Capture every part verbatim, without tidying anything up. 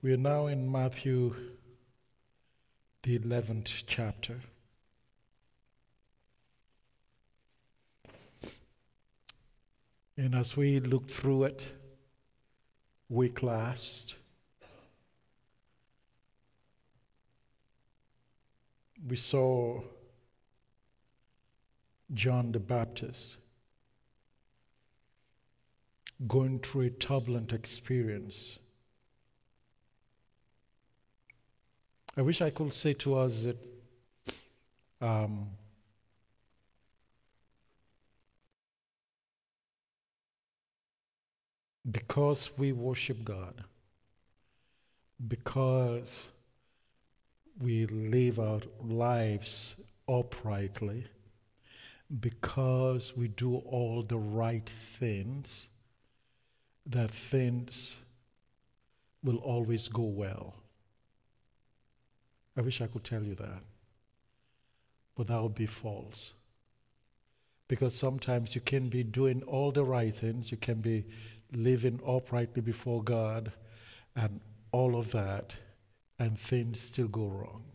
We are now in Matthew, the eleventh chapter. And as we look through it, week last, we saw John the Baptist going through a turbulent experience. I wish I could say to us that um, because we worship God, because we live our lives uprightly, because we do all the right things, that things will always go well. I wish I could tell you that, but that would be false. Because sometimes you can be doing all the right things, you can be living uprightly before God and all of that, and things still go wrong.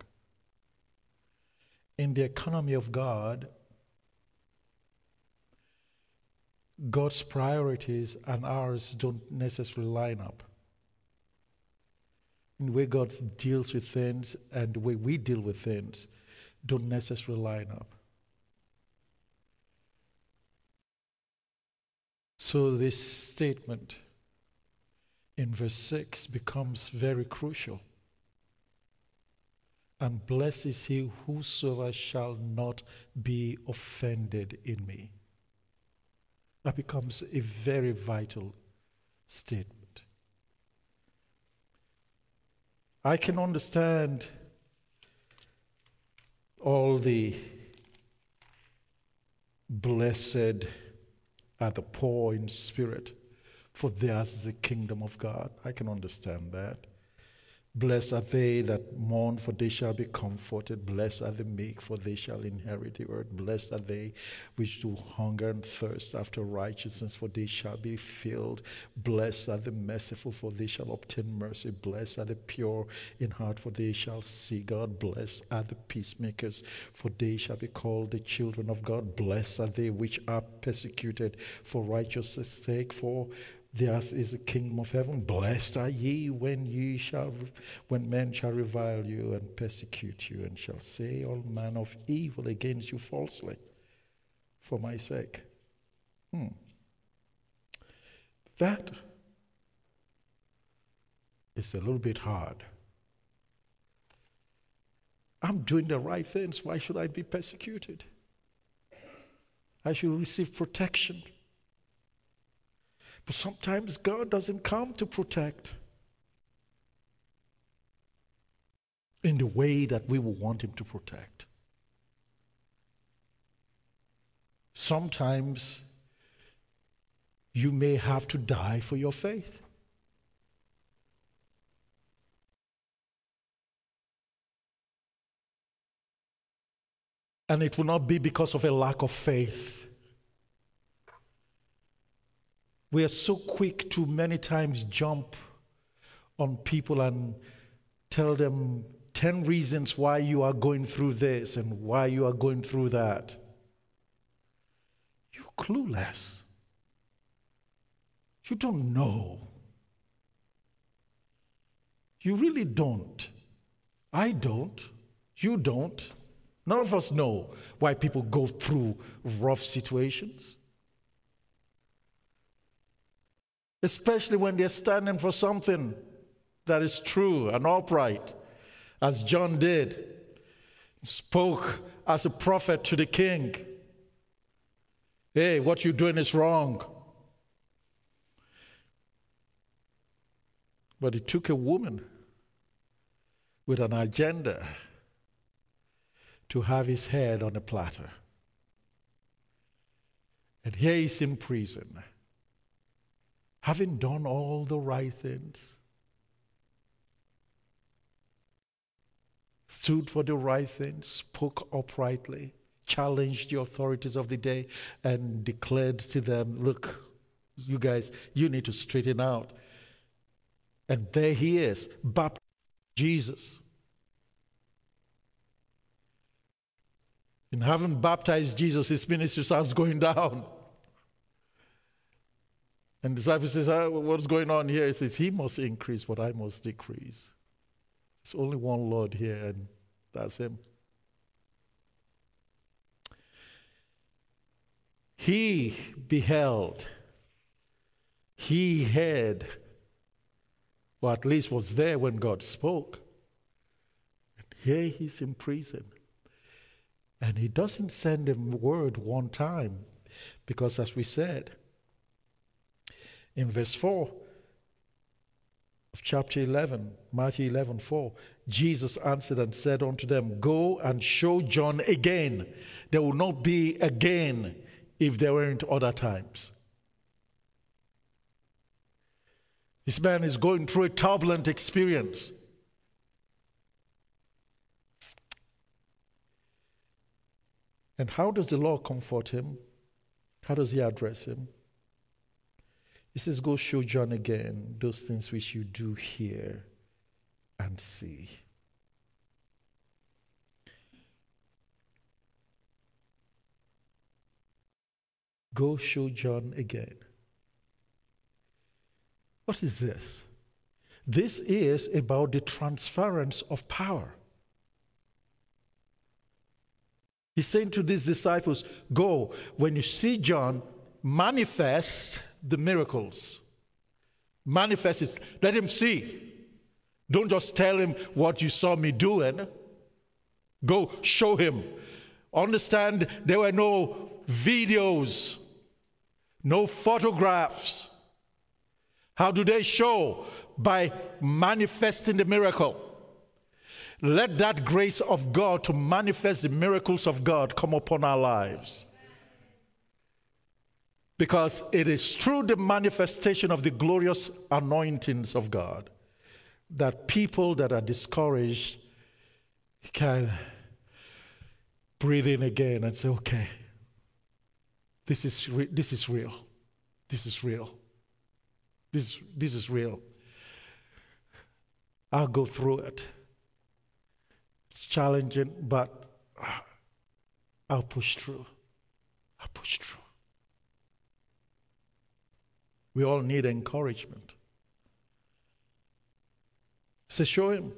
In the economy of God, God's priorities and ours don't necessarily line up. The way God deals with things and the way we deal with things don't necessarily line up. So this statement in verse six becomes very crucial. And blessed is he whosoever shall not be offended in me. That becomes a very vital statement. I can understand all the blessed are the poor in spirit, for theirs is the kingdom of God. I can understand that. Blessed are they that mourn, for they shall be comforted. Blessed are the meek, for they shall inherit the earth. Blessed are they which do hunger and thirst after righteousness, for they shall be filled. Blessed are the merciful, for they shall obtain mercy. Blessed are the pure in heart, for they shall see God. Blessed are the peacemakers, for they shall be called the children of God. Blessed are they which are persecuted for righteousness' sake, for theirs is the kingdom of heaven. Blessed are ye when ye shall, when men shall revile you and persecute you, and shall say all manner of evil against you falsely, for my sake. Hmm. That is a little bit hard. I'm doing the right things. Why should I be persecuted? I should receive protection. But sometimes God doesn't come to protect in the way that we would want him to protect. Sometimes you may have to die for your faith. And it will not be because of a lack of faith. We are so quick to many times jump on people and tell them ten reasons why you are going through this and why you are going through that. You're clueless. You don't know. You really don't. I don't. You don't. None of us know why people go through rough situations. Especially when they're standing for something that is true and upright, as John did. He spoke as a prophet to the king. Hey, what you're doing is wrong. But he took a woman with an agenda to have his head on a platter. And here he's in prison, having done all the right things, stood for the right things, spoke uprightly, challenged the authorities of the day, and declared to them, look, you guys, you need to straighten out. And there he is, baptized Jesus. In having baptized Jesus, his ministry starts going down. And the disciple says, oh, what's going on here? He says, he must increase, but I must decrease. There's only one Lord here, and that's him. He beheld, he heard, or at least was there when God spoke. And here he's in prison. And he doesn't send him word one time, because as we said, in verse four of chapter eleven, Matthew eleven four, Jesus answered and said unto them, go and show John again. There will not be again if there weren't other times. This man is going through a turbulent experience. And how does the Lord comfort him? How does he address him? He says, go show John again those things which you do hear and see. Go show John again. What is this? This is about the transference of power. He's saying to these disciples, go, when you see John, manifest the miracles. Manifest it. Let him see. Don't just tell him what you saw me doing. Go show him. Understand, there were no videos, no photographs. How do they show? By manifesting the miracle. Let that grace of God to manifest the miracles of God come upon our lives. Because it is through the manifestation of the glorious anointings of God that people that are discouraged can breathe in again and say, okay, this is re- this is real. This is real. This, this is real. I'll go through it. It's challenging, but I'll push through. I'll push through. We all need encouragement. So show him.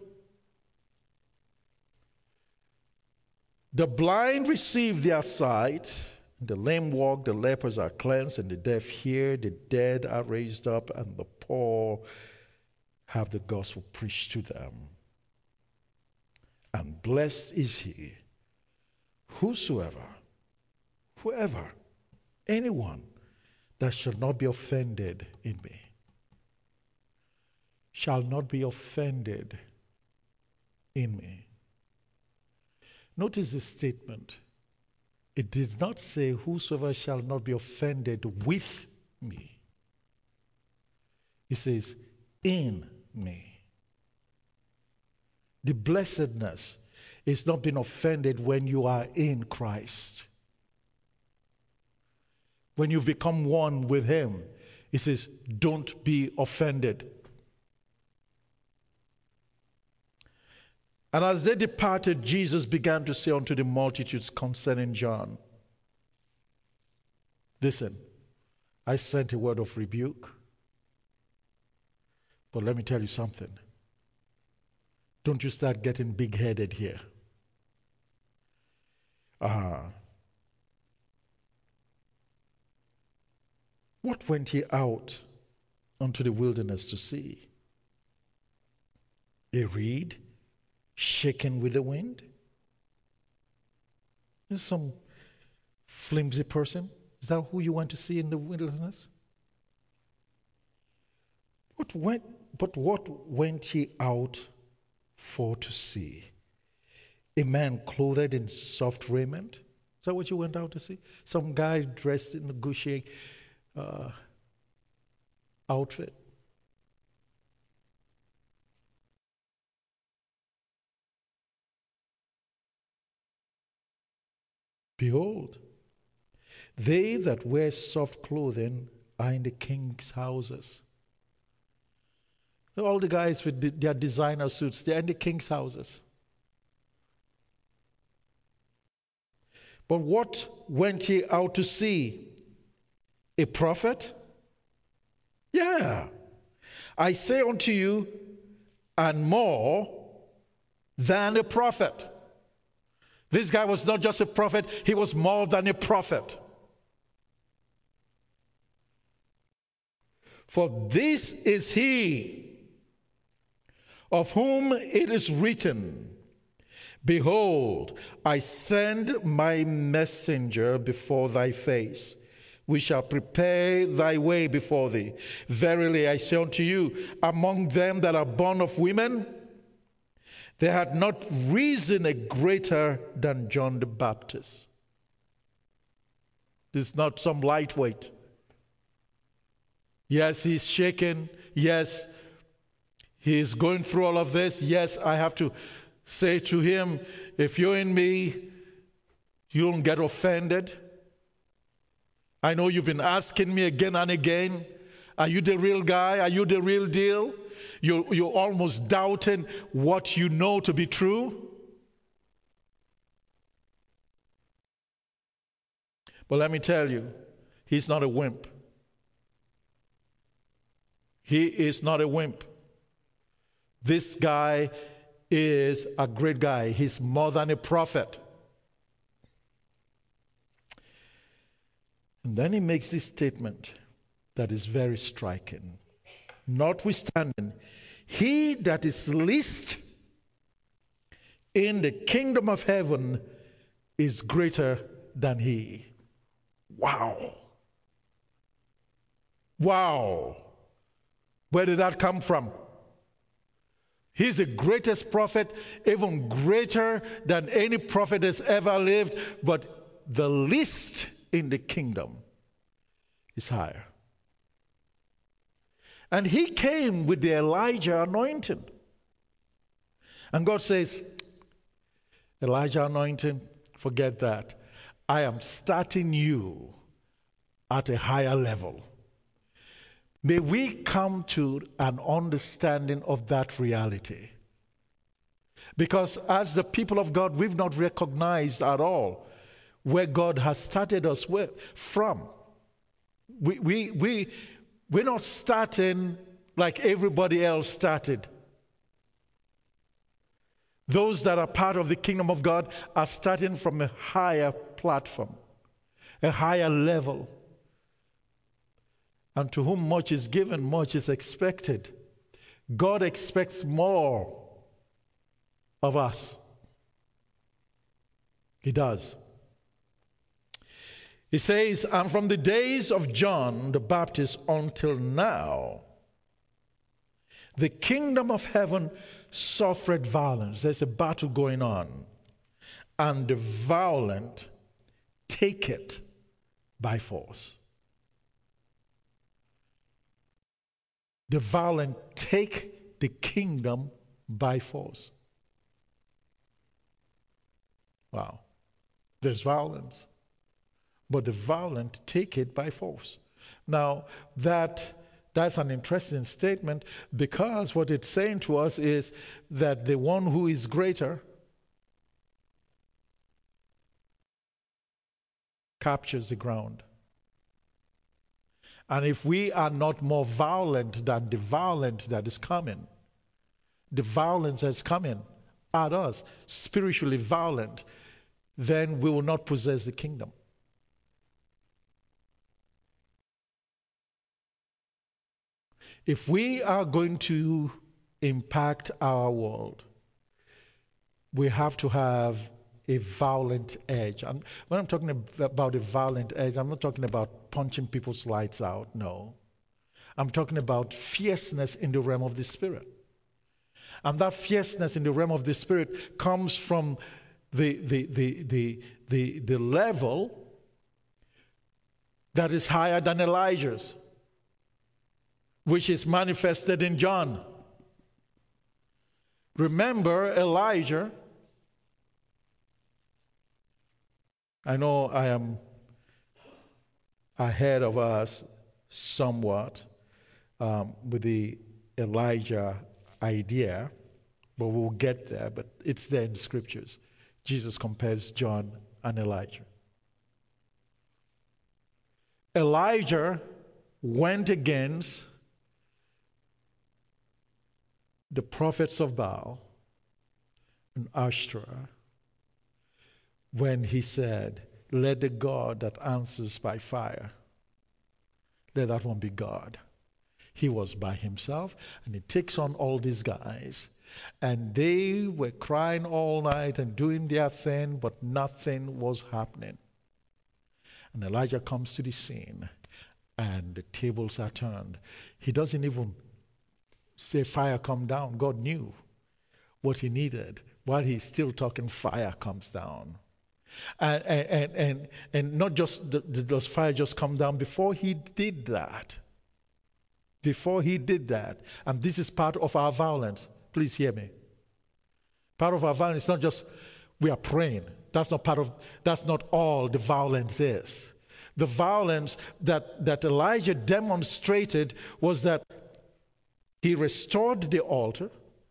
The blind receive their sight, the lame walk, the lepers are cleansed, and the deaf hear, the dead are raised up, and the poor have the gospel preached to them. And blessed is he, whosoever, whoever, anyone that shall not be offended in me, shall not be offended in me. Notice this statement. It did not say, whosoever shall not be offended with me. It says, in me. The blessedness is not being offended when you are in Christ. When you've become one with him, it says, don't be offended. And as they departed, Jesus began to say unto the multitudes concerning John, listen, I sent a word of rebuke, but let me tell you something. Don't you start getting big-headed here. Uh, what went he out unto the wilderness to see? A reed shaken with the wind? Is some flimsy person? Is that who you want to see in the wilderness? What went, but what went he out for to see? A man clothed in soft raiment? Is that what you went out to see? Some guy dressed in a Gucci uh, outfit? Behold, they that wear soft clothing are in the king's houses. All the guys with the, their designer suits, they're in the king's houses. But what went ye out to see? A prophet? Yeah. I say unto you, and more than a prophet. This guy was not just a prophet, he was more than a prophet. For this is he of whom it is written, Behold, I send my messenger before thy face. We shall prepare thy way before thee. Verily I say unto you, among them that are born of women, there had not risen a greater than John the Baptist. This is not some lightweight. Yes, he's shaken. Yes, he's going through all of this. Yes, I have to say to him, if you're in me, you don't get offended. I know you've been asking me again and again, are you the real guy? Are you the real deal? You're, you're almost doubting what you know to be true. But let me tell you, he's not a wimp. He is not a wimp. This guy is a great guy. He's more than a prophet. And then he makes this statement that is very striking. Notwithstanding, he that is least in the kingdom of heaven is greater than he. Wow. Wow. Where did that come from? He's the greatest prophet, even greater than any prophet has ever lived, but the least in the kingdom is higher. And he came with the Elijah anointing. And God says, Elijah anointing, forget that. I am starting you at a higher level. May we come to an understanding of that reality. Because as the people of God, we've not recognized at all where God has started us with, from. We, we, we, we're not starting like everybody else started. Those that are part of the kingdom of God are starting from a higher platform, a higher level. And to whom much is given, much is expected. God expects more of us. He does. He says, and from the days of John the Baptist until now, the kingdom of heaven suffered violence. There's a battle going on. And the violent take it by force. The violent take the kingdom by force. Wow. There's violence. But the violent take it by force. Now, that that's an interesting statement, because what it's saying to us is that the one who is greater captures the ground. And if we are not more violent than the violent that is coming, the violence that's coming at us, spiritually violent, then we will not possess the kingdom. If we are going to impact our world, we have to have a violent edge. And when I'm talking about a violent edge, I'm not talking about punching people's lights out, no. I'm talking about fierceness in the realm of the Spirit. And that fierceness in the realm of the Spirit comes from the, the, the, the, the, the level that is higher than Elijah's, which is manifested in John. Remember Elijah. I know I am ahead of us somewhat um, with the Elijah idea, but we'll get there, but it's there in the scriptures. Jesus compares John and Elijah. Elijah went against the prophets of Baal and Ashtoreth when he said, let the God that answers by fire, let that one be God. He was by himself, and he takes on all these guys, and they were crying all night and doing their thing, but nothing was happening. And Elijah comes to the scene, and the tables are turned. He doesn't even say, fire come down. God knew what he needed. While he's still talking, fire comes down. And, and, and, and not just does fire just come down. Before he did that, before he did that, and this is part of our violence, please hear me. Part of our violence is not just we are praying. That's not part of, that's not all the violence is. The violence that, that Elijah demonstrated was that he restored the altar.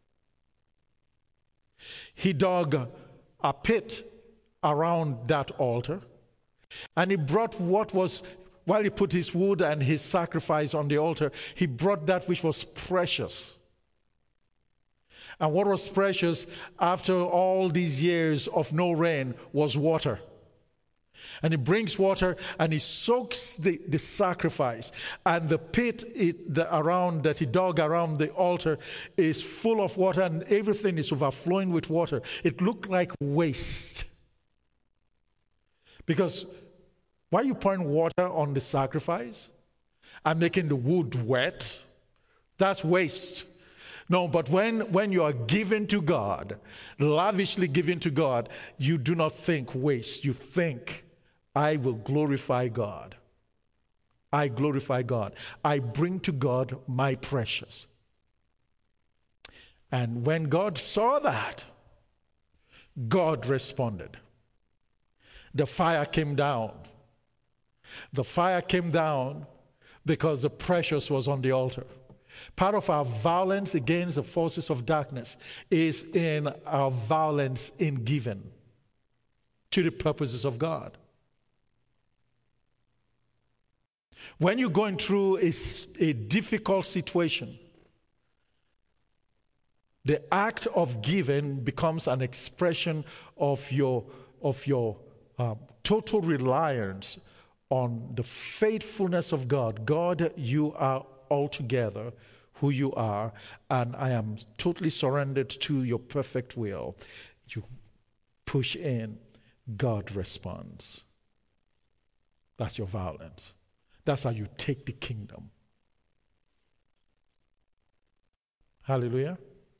He dug a pit around that altar, and he brought what was, while he put his wood and his sacrifice on the altar, he brought that which was precious. And what was precious after all these years of no rain was water. And he brings water and he soaks the, the sacrifice. And the pit it, the, around that he dug around the altar is full of water, and everything is overflowing with water. It looked like waste. Because why are you pouring water on the sacrifice and making the wood wet? That's waste. No, but when, when you are given to God, lavishly given to God, you do not think waste. You think, I will glorify God. I glorify God. I bring to God my precious. And when God saw that, God responded. The fire came down. The fire came down because the precious was on the altar. Part of our violence against the forces of darkness is in our violence in giving to the purposes of God. When you're going through a, a difficult situation, the act of giving becomes an expression of your, of your uh, total reliance on the faithfulness of God. God, you are altogether who you are, and I am totally surrendered to your perfect will. You push in, God responds. That's your violence. That's how you take the kingdom. Hallelujah.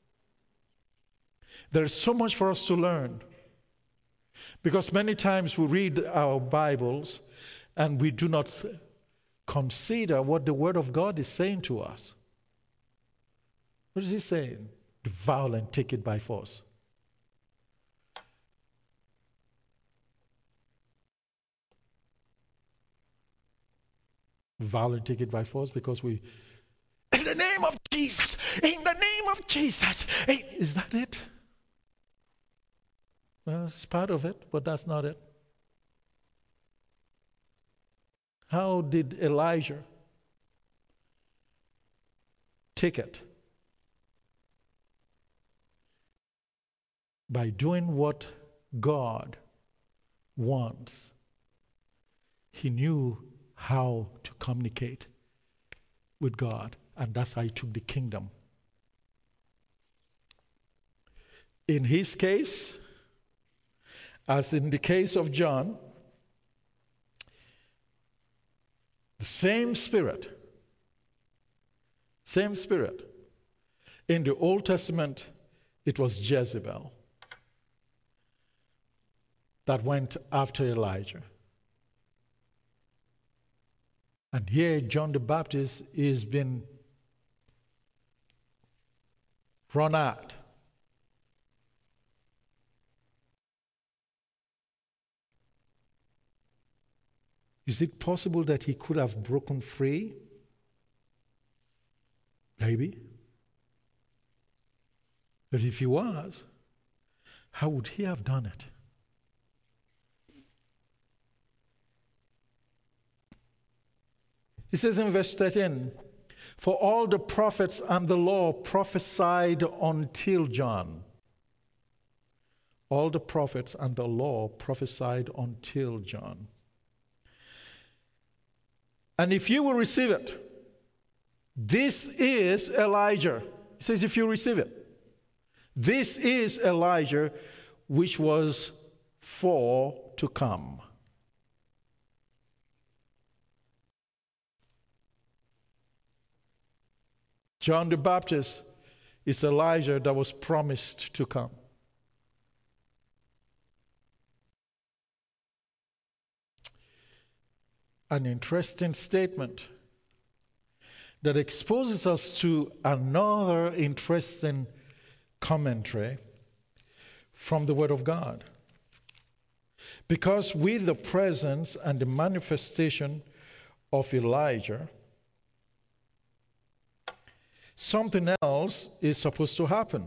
There's so much for us to learn. Because many times we read our Bibles and we do not consider what the Word of God is saying to us. What is He saying? The violent take it by force. Violent take it by force because we, in the name of Jesus, in the name of Jesus. Hey, is that it? Well, it's part of it, but that's not it. How did Elijah take it? By doing what God wants. He knew how to communicate with God, and that's how he took the kingdom. In his case, as in the case of John, the same spirit, same spirit. In the Old Testament, it was Jezebel that went after Elijah. And here John the Baptist is being run out. Is it possible that he could have broken free? Maybe. But if he was, how would he have done it? He says in verse thirteen, for all the prophets and the law prophesied until John. All the prophets and the law prophesied until John. And if you will receive it, this is Elijah. He says, if you receive it, this is Elijah, which was for to come. John the Baptist is Elijah that was promised to come. An interesting statement that exposes us to another interesting commentary from the Word of God. Because with the presence and the manifestation of Elijah, something else is supposed to happen.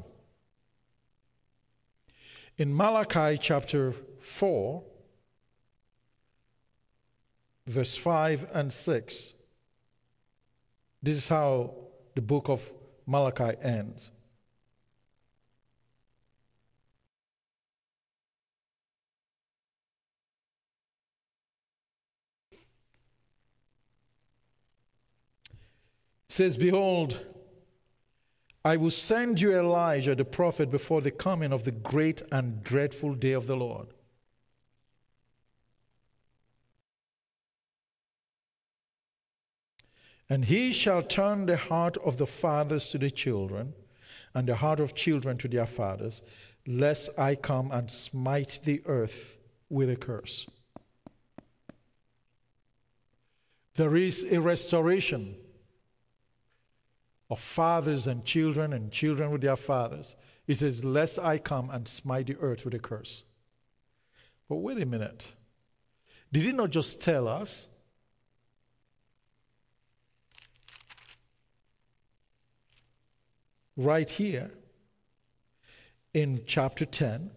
In Malachi chapter four, verse five and six, this is how the book of Malachi ends. It says, behold, I will send you Elijah the prophet before the coming of the great and dreadful day of the Lord. And he shall turn the heart of the fathers to the children, and the heart of children to their fathers, lest I come and smite the earth with a curse. There is a restoration of fathers and children, and children with their fathers. He says, lest I come and smite the earth with a curse. But wait a minute. Did he not just tell us right here in chapter ten,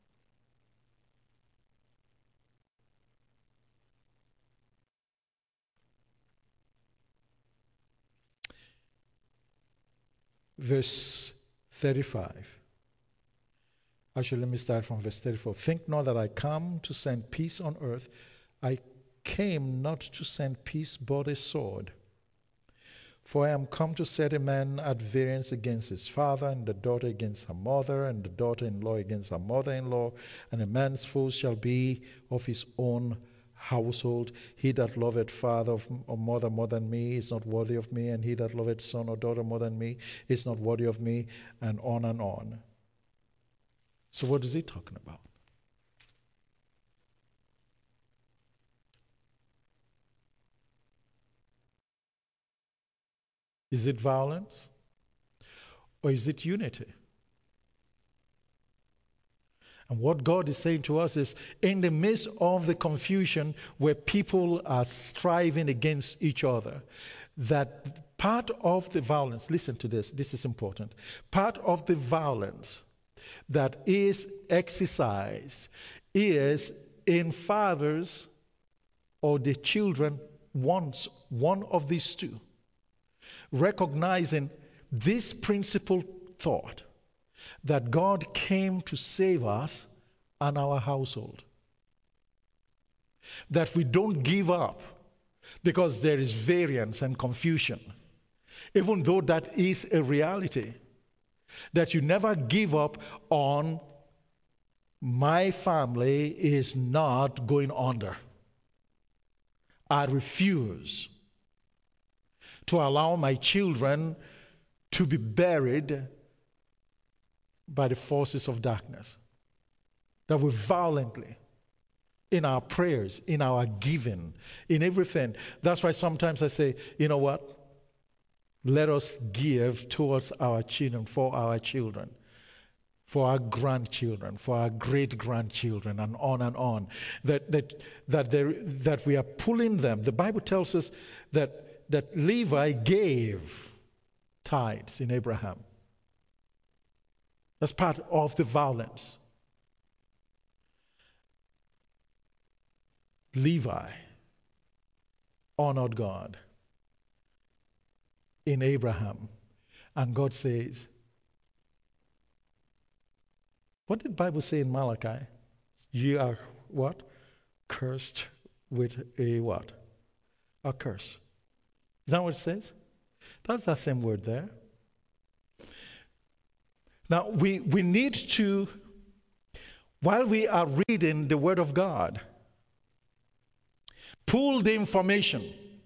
verse thirty-five. Actually, let me start from verse thirty-four. Think not that I come to send peace on earth. I came not to send peace but a sword. For I am come to set a man at variance against his father, and the daughter against her mother, and the daughter-in-law against her mother-in-law, and a man's foes shall be of his own household. He that loveth father or mother more than me is not worthy of me, and he that loveth son or daughter more than me is not worthy of me, and on and on. So what is he talking about? Is it violence? Or is it unity? And what God is saying to us is, in the midst of the confusion where people are striving against each other, that part of the violence, listen to this, this is important, part of the violence that is exercised is in fathers or the children, once one of these two, recognizing this principal thought that God came to save us and our household. That we don't give up because there is variance and confusion, even though that is a reality. That you never give up on my family is not going under. I refuse to allow my children to be buried by the forces of darkness. That we violently, in our prayers, in our giving, in everything. That's why sometimes I say, you know what? Let us give towards our children, for our children, for our grandchildren, for our great-grandchildren, and on and on. That, that, that, there, that we are pulling them. The Bible tells us that that Levi gave tithes in Abraham. That's part of the violence. Levi honored God in Abraham. And God says, what did the Bible say in Malachi? You are what? Cursed with a what? A curse. Is that what it says? That's that same word there. Now, we, we need to, while we are reading the Word of God, pull the information,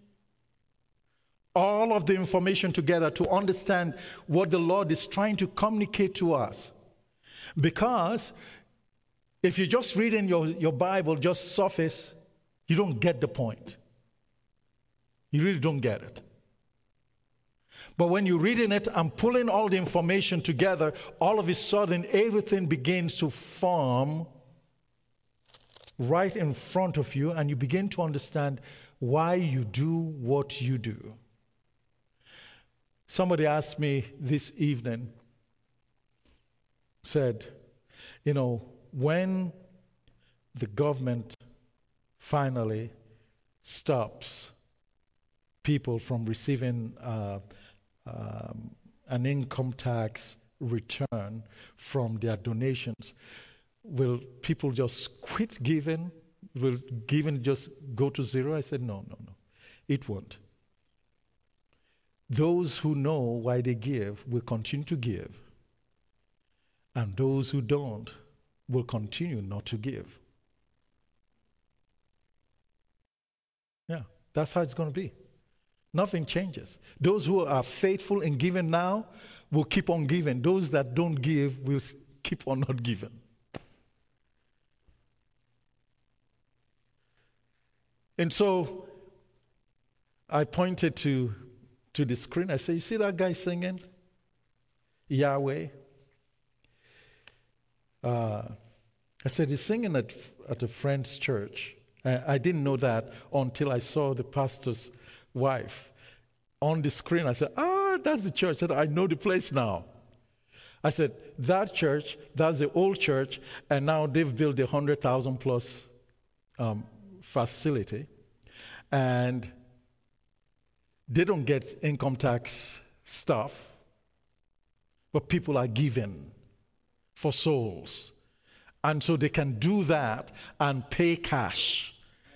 all of the information together to understand what the Lord is trying to communicate to us. Because if you just read in your, your Bible, just surface, you don't get the point. You really don't get it. But when you're reading it and pulling all the information together, all of a sudden everything begins to form right in front of you, and you begin to understand why you do what you do. Somebody asked me this evening, said, you know, when the government finally stops people from receiving uh, um, an income tax return from their donations, will people just quit giving? Will giving just go to zero? I said, no, no, no. It won't. Those who know why they give will continue to give. And those who don't will continue not to give. Yeah, that's how it's going to be. Nothing changes. Those who are faithful in giving now will keep on giving. Those that don't give will keep on not giving. And so I pointed to, to the screen. I said, you see that guy singing? Yahweh. Uh, I said, he's singing at, at a friend's church. I, I didn't know that until I saw the pastor's wife on the screen. I said, ah, that's the church. I, said, I know the place now. I said, that church, that's the old church, and now they've built a one hundred thousand plus um, facility, and they don't get income tax stuff, but people are giving for souls. And so they can do that and pay cash.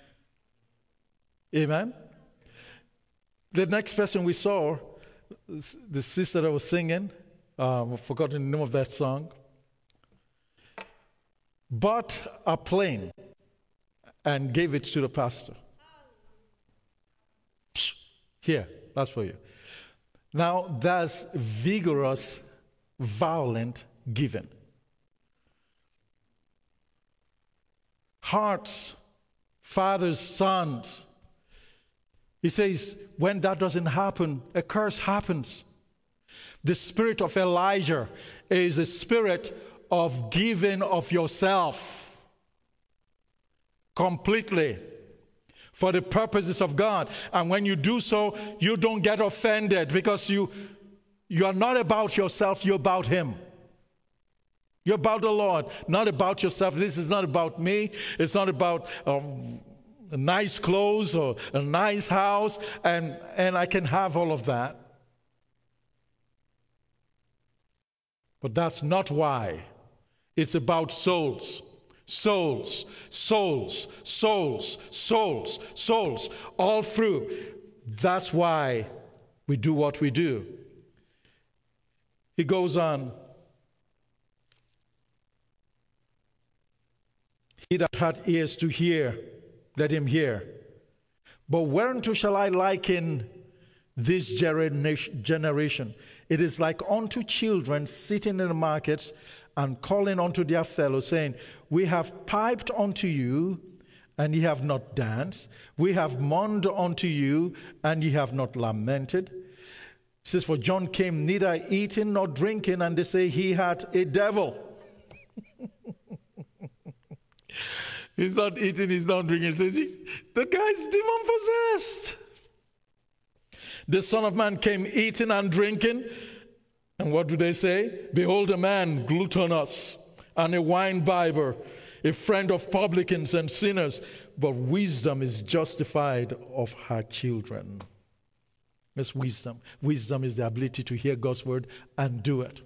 Amen? The next person we saw, the sister that was singing, um, I've forgotten the name of that song, bought a plane and gave it to the pastor. Psh, here, that's for you. Now, that's vigorous, violent giving. Hearts, fathers, sons. He says, when that doesn't happen, a curse happens. The spirit of Elijah is a spirit of giving of yourself completely for the purposes of God. And when you do so, you don't get offended because you, you are not about yourself, you're about Him. You're about the Lord, not about yourself. This is not about me. It's not about um, nice clothes or a nice house, and, and I can have all of that. But that's not why. It's about souls. Souls, souls, souls, souls, souls, all through. That's why we do what we do. He goes on. He that hath ears to hear, let him hear. But whereunto shall I liken this generation? It is like unto children sitting in the markets and calling unto their fellows, saying, we have piped unto you, and ye have not danced. We have mourned unto you, and ye have not lamented. It says, for John came neither eating nor drinking, and they say he had a devil. He's not eating, he's not drinking. He says, the guy's demon-possessed. The Son of Man came eating and drinking, And what do they say? Behold a man gluttonous and a wine-bibber, a friend of publicans and sinners, but wisdom is justified of her children. That's wisdom. Wisdom is the ability to hear God's word and do it.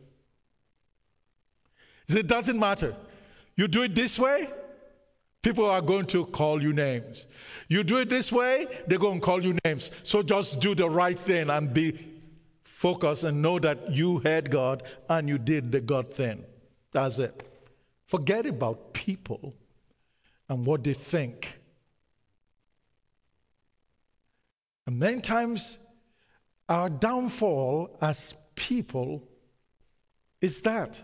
It doesn't matter. You do it this way, people are going to call you names. You do it this way, they're going to call you names. So just do the right thing and be focused and know that you heard God and you did the God thing. That's it. Forget about people and what they think. And many times, our downfall as people is that.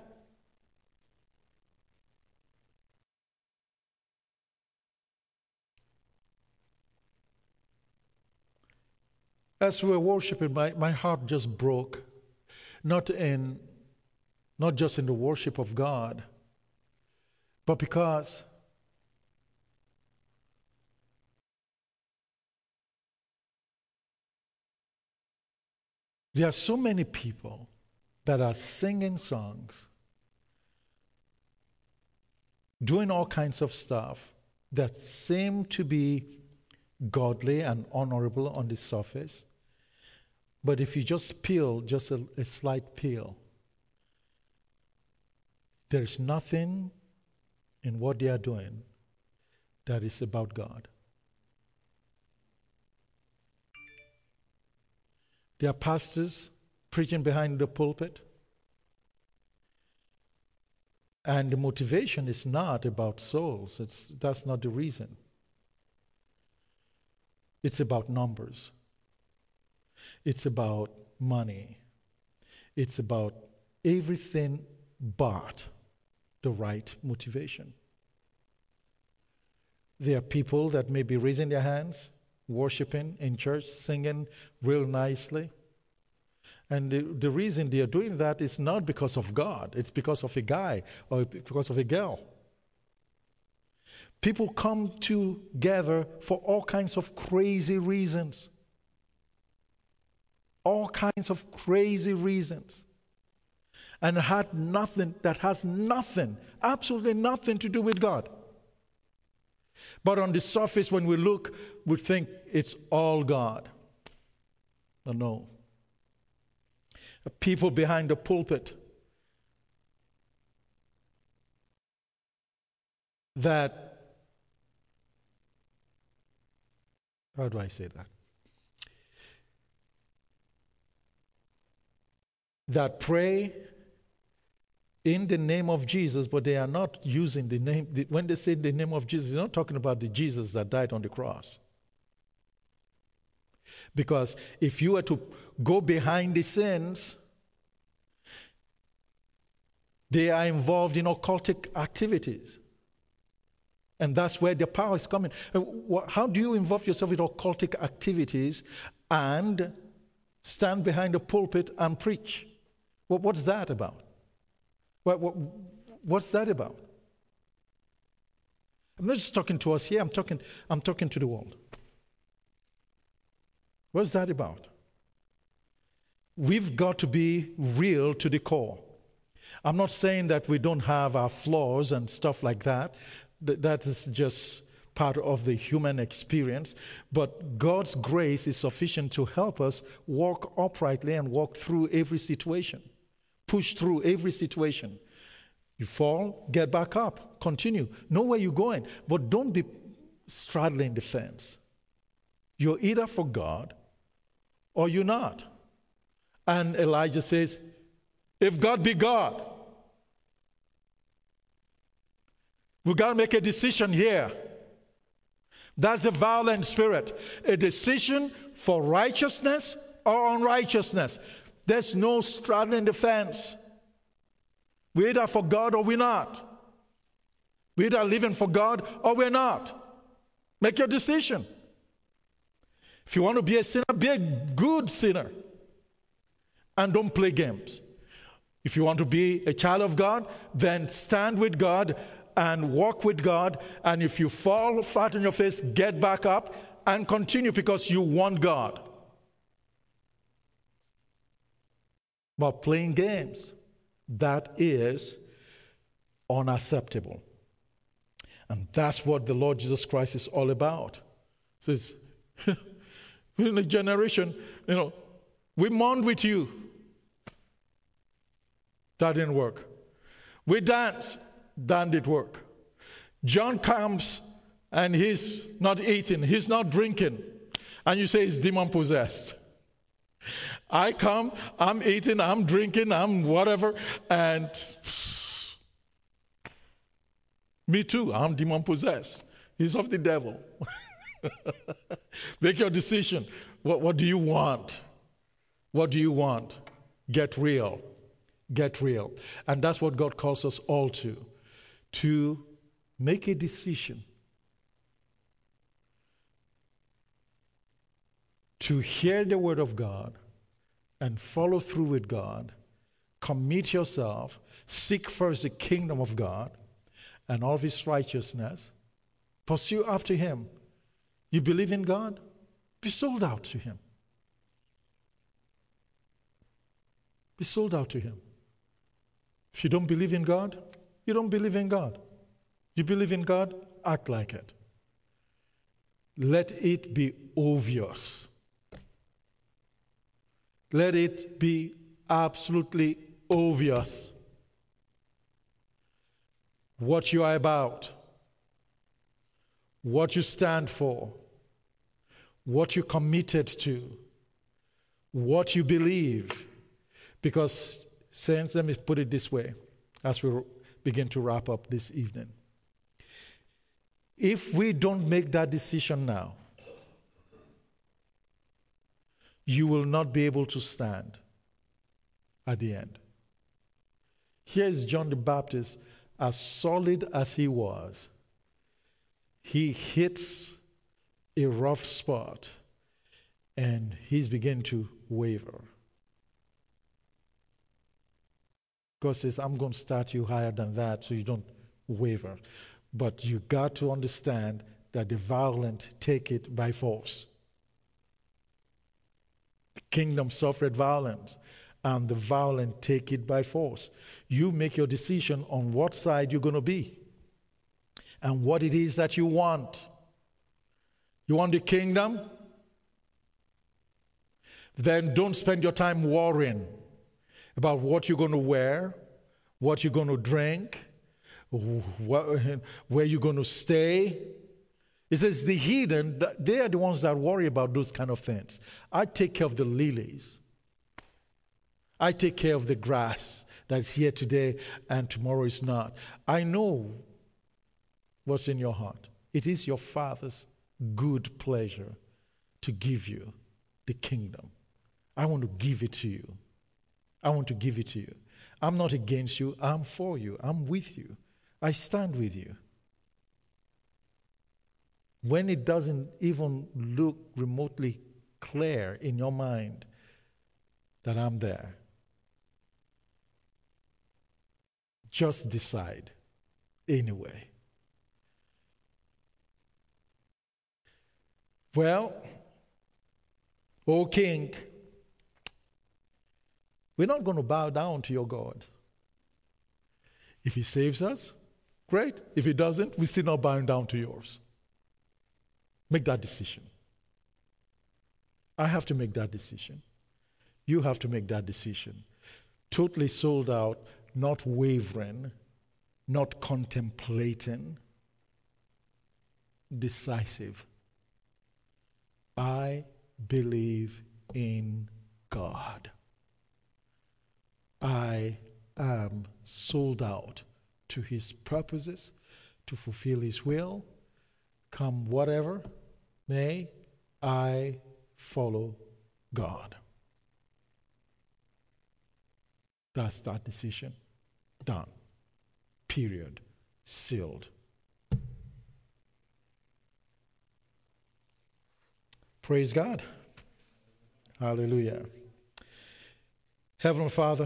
As we were worshiping, my, my heart just broke. Not in, not just in the worship of God, but because there are so many people that are singing songs, doing all kinds of stuff that seem to be godly and honorable on the surface. But if you just peel, just a, a slight peel, there's nothing in what they are doing that is about God. There are pastors preaching behind the pulpit, and the motivation is not about souls. It's, that's not the reason. It's about numbers. It's about money. It's about everything but the right motivation. There are people that may be raising their hands, worshiping in church, singing real nicely. And the, the reason they are doing that is not because of God. It's because of a guy or because of a girl. People come together for all kinds of crazy reasons. All kinds of crazy reasons. And had nothing, that has nothing, absolutely nothing to do with God. But on the surface, when we look, we think it's all God. But no. People behind the pulpit that, how do I say that? That pray in the name of Jesus, but they are not using the name. When they say the name of Jesus, they're not talking about the Jesus that died on the cross. Because if you were to go behind the scenes, they are involved in occultic activities. And that's where the power is coming. How do you involve yourself in occultic activities and stand behind the pulpit and preach? Well, what's that about? What, what, what's that about? I'm not just talking to us here, I'm talking, I'm talking to the world. What's that about? We've got to be real to the core. I'm not saying that we don't have our flaws and stuff like that. That is just part of the human experience. But God's grace is sufficient to help us walk uprightly and walk through every situation. Push through every situation. You fall, get back up, continue. Know where you're going, but don't be straddling the fence. You're either for God or you're not. And Elijah says, if God be God, we've got to make a decision here. That's a violent spirit. A decision for righteousness or unrighteousness. There's no straddling the fence. We're either for God or we're not. We're either living for God or we're not. Make your decision. If you want to be a sinner, be a good sinner. And don't play games. If you want to be a child of God, then stand with God and walk with God. And if you fall flat on your face, get back up and continue because you want God. about playing games. That is unacceptable. And that's what the Lord Jesus Christ is all about. He says, in a generation, you know, we mourned with you. That didn't work. We danced. That didn't work. John comes and he's not eating, he's not drinking. And you say he's demon possessed. I come, I'm eating, I'm drinking, I'm whatever, and me too, I'm demon possessed. He's of the devil. Make your decision. What, what do you want? What do you want? Get real. Get real. And that's what God calls us all to. To make a decision. To hear the word of God and follow through with God. Commit yourself. Seek first the kingdom of God and all of his righteousness. Pursue after him. You believe in God? Be sold out to him. Be sold out to him. If you don't believe in God, you don't believe in God. You believe in God, act like it. Let it be obvious. Let it be absolutely obvious what you are about, what you stand for, what you're committed to, what you believe. Because, saints, let me put it this way as we begin to wrap up this evening. If we don't make that decision now, you will not be able to stand at the end. Here is John the Baptist, as solid as he was. He hits a rough spot and he's beginning to waver. God says, I'm going to start you higher than that so you don't waver. But you got to understand that the violent take it by force. The kingdom suffered violence, and the violent take it by force. You make your decision on what side you're going to be and what it is that you want. You want the kingdom? Then don't spend your time worrying about what you're going to wear, what you're going to drink, where you're going to stay. It says the heathen, they are the ones that worry about those kind of things. I take care of the lilies. I take care of the grass that's here today and tomorrow is not. I know what's in your heart. It is your Father's good pleasure to give you the kingdom. I want to give it to you. I want to give it to you. I'm not against you. I'm for you. I'm with you. I stand with you. When it doesn't even look remotely clear in your mind that I'm there, just decide anyway. Well, O King, we're not going to bow down to your God. If he saves us, great. If he doesn't, we're still not bowing down to yours. Make that decision. I have to make that decision. You have to make that decision. Totally sold out, not wavering, not contemplating, decisive. I believe in God. I am sold out to his purposes, to fulfill his will. Come whatever may, I follow God. That's that decision. Done. Period. Sealed. Praise God. Hallelujah. Heavenly Father,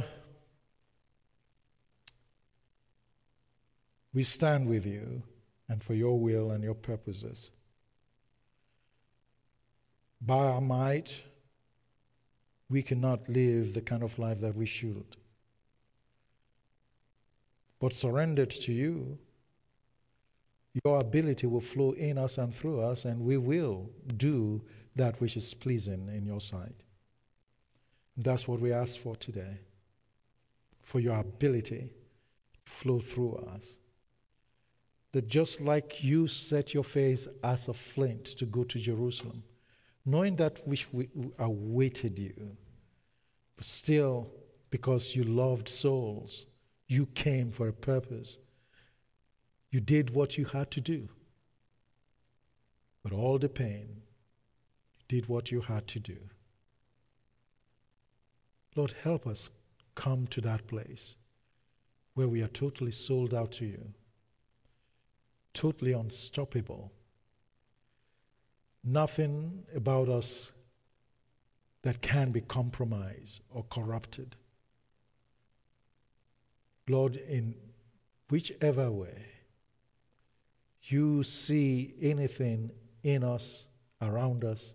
we stand with you and for your will and your purposes. By our might, we cannot live the kind of life that we should. But surrendered to you, your ability will flow in us and through us, and we will do that which is pleasing in your sight. That's what we ask for today, for your ability to flow through us. That just like you set your face as a flint to go to Jerusalem, knowing that which we awaited you, but still, because you loved souls, you came for a purpose. You did what you had to do. But all the pain, you did what you had to do. Lord, help us come to that place where we are totally sold out to you, totally unstoppable. Nothing about us that can be compromised or corrupted. Lord, in whichever way you see anything in us, around us,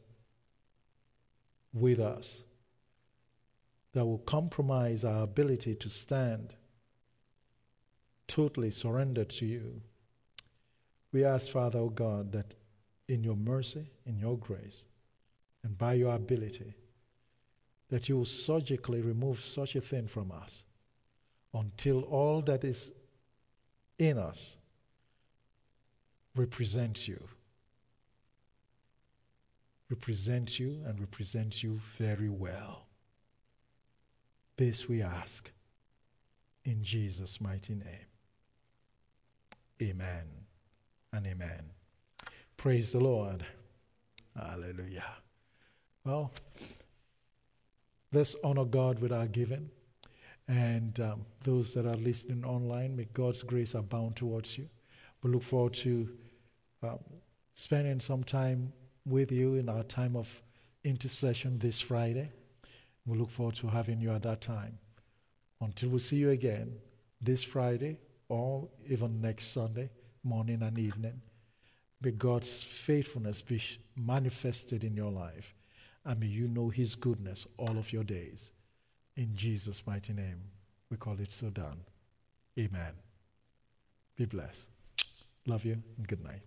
with us, that will compromise our ability to stand totally surrendered to you, we ask, Father, oh God, that in your mercy, in your grace, and by your ability, that you will surgically remove such a thing from us until all that is in us represents you. Represents you and represents you very well. This we ask in Jesus' mighty name. Amen and amen. Praise the Lord. Hallelujah. Well, let's honor God with our giving. And um, those that are listening online, may God's grace abound towards you. We look forward to um, spending some time with you in our time of intercession this Friday. We look forward to having you at that time. Until we see you again this Friday or even next Sunday, morning and evening, may God's faithfulness be manifested in your life, and may you know his goodness all of your days. In Jesus' mighty name, we call it so done. Amen. Be blessed. Love you and good night.